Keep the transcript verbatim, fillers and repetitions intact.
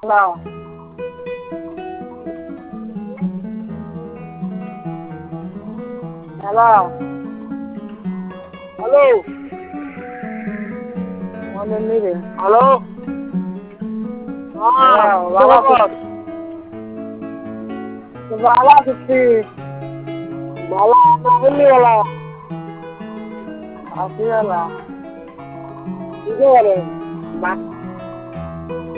Hello. Hello. Hello. One minute. Hello. Ah, Bala. Bala किसी Bala नहीं वाला आती वाला किसे वाले